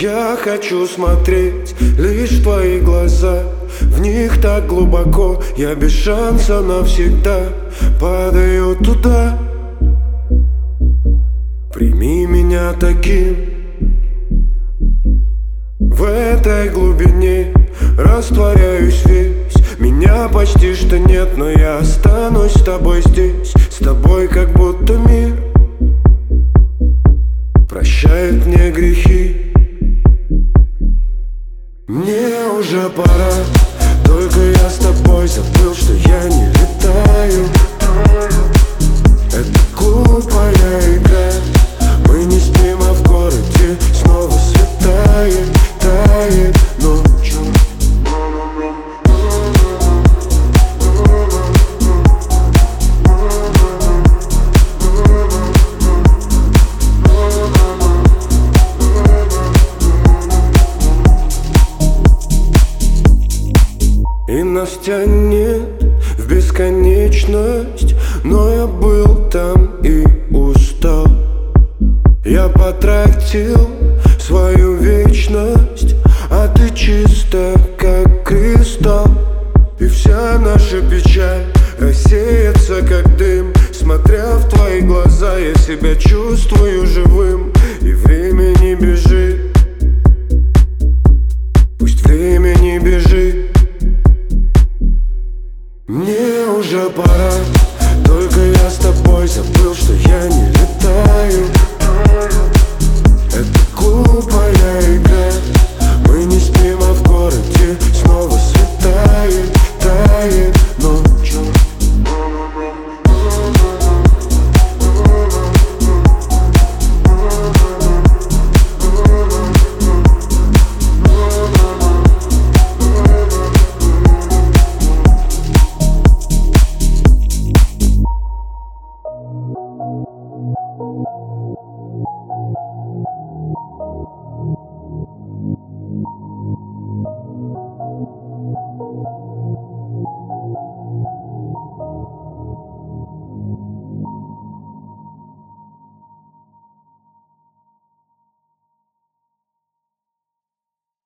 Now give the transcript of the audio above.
Я хочу смотреть лишь в твои глаза. В них так глубоко, я без шанса навсегда падаю туда. Прими меня таким. В этой глубине растворяюсь весь. Меня почти что нет, но я останусь с тобой здесь. С тобой как будто мир прощает мне грехи. Мне уже пора, только я с тобой забыл, что я не летаю. Это глупая игра. Мы не спим, а в городе снова светает, тает ночь. И нас тянет в бесконечность, но я был там и устал. Я потратил свою